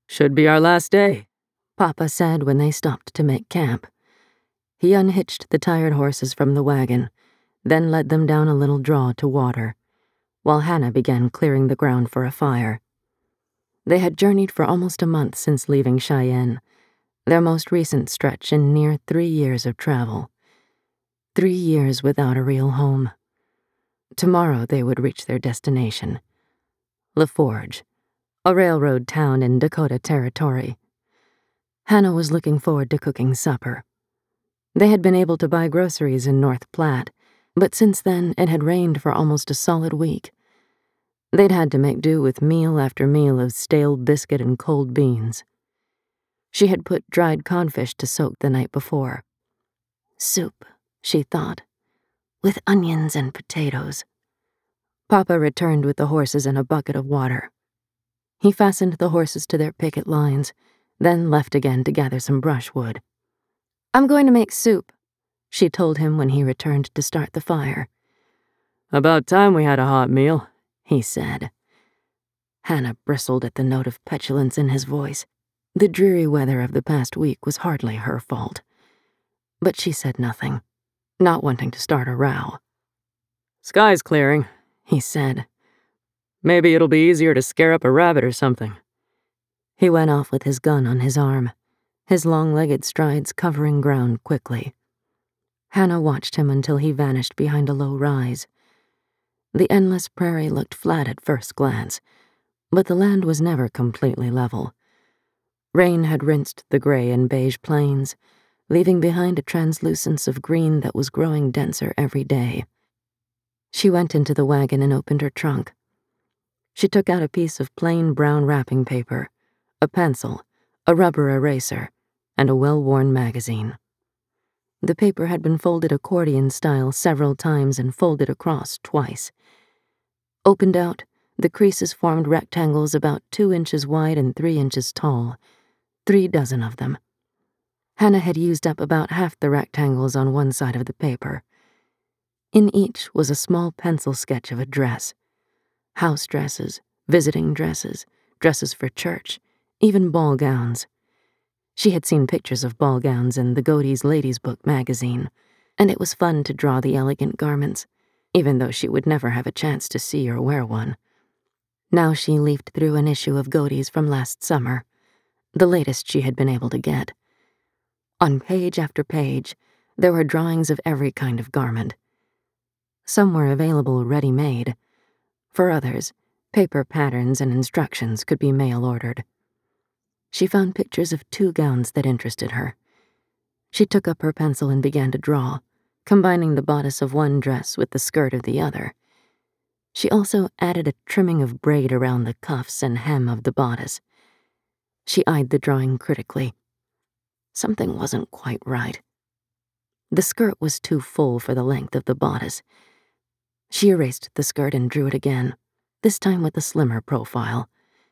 "Should be our last day," Papa said when they stopped to make camp. He unhitched the tired horses from the wagon, then led them down a little draw to water, while Hannah began clearing the ground for a fire. They had journeyed for almost a month since leaving Cheyenne, their most recent stretch in near 3 years of travel. 3 years without a real home. Tomorrow they would reach their destination, LaForge, a railroad town in Dakota Territory. Hannah was looking forward to cooking supper. They had been able to buy groceries in North Platte, but since then it had rained for almost a solid week. They'd had to make do with meal after meal of stale biscuit and cold beans. She had put dried codfish to soak the night before. Soup, she thought, with onions and potatoes. Papa returned with the horses and a bucket of water. He fastened the horses to their picket lines, then left again to gather some brushwood. "I'm going to make soup," she told him when he returned to start the fire. "About time we had a hot meal," he said. Hannah bristled at the note of petulance in his voice. The dreary weather of the past week was hardly her fault. But she said nothing, not wanting to start a row. "Sky's clearing," he said. "Maybe it'll be easier to scare up a rabbit or something." He went off with his gun on his arm, his long-legged strides covering ground quickly. Hannah watched him until he vanished behind a low rise. The endless prairie looked flat at first glance, but the land was never completely level. Rain had rinsed the gray and beige plains, leaving behind a translucence of green that was growing denser every day. She went into the wagon and opened her trunk. She took out a piece of plain brown wrapping paper, a pencil, a rubber eraser, and a well-worn magazine. The paper had been folded accordion style several times and folded across twice. Opened out, the creases formed rectangles about 2 inches wide and 3 inches tall, 3 dozen of them. Hannah had used up about half the rectangles on one side of the paper. In each was a small pencil sketch of a dress. House dresses, visiting dresses, dresses for church, even ball gowns. She had seen pictures of ball gowns in the Godey's Ladies' Book magazine, and it was fun to draw the elegant garments, even though she would never have a chance to see or wear one. Now she leafed through an issue of Godey's from last summer, the latest she had been able to get. On page after page, there were drawings of every kind of garment. Some were available ready-made. For others, paper patterns and instructions could be mail-ordered. She found pictures of 2 gowns that interested her. She took up her pencil and began to draw, combining the bodice of one dress with the skirt of the other. She also added a trimming of braid around the cuffs and hem of the bodice. She eyed the drawing critically. Something wasn't quite right. The skirt was too full for the length of the bodice. She erased the skirt and drew it again, this time with a slimmer profile.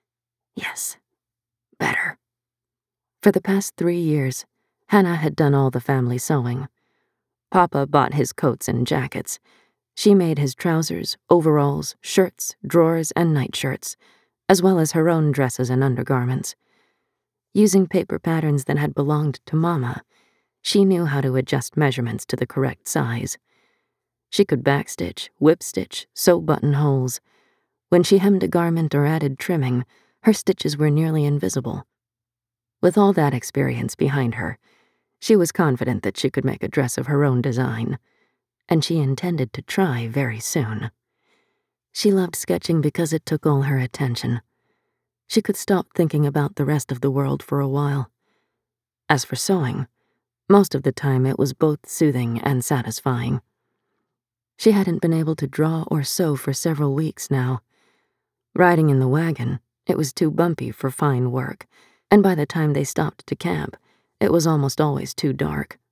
Yes. Better. For the past 3 years, Hannah had done all the family sewing. Papa bought his coats and jackets. She made his trousers, overalls, shirts, drawers, and nightshirts, as well as her own dresses and undergarments. Using paper patterns that had belonged to Mama, she knew how to adjust measurements to the correct size. She could backstitch, whip-stitch, sew buttonholes. When she hemmed a garment or added trimming, her stitches were nearly invisible. With all that experience behind her, she was confident that she could make a dress of her own design, and she intended to try very soon. She loved sketching because it took all her attention. She could stop thinking about the rest of the world for a while. As for sewing, most of the time it was both soothing and satisfying. She hadn't been able to draw or sew for several weeks now. Riding in the wagon, it was too bumpy for fine work, and by the time they stopped to camp, it was almost always too dark.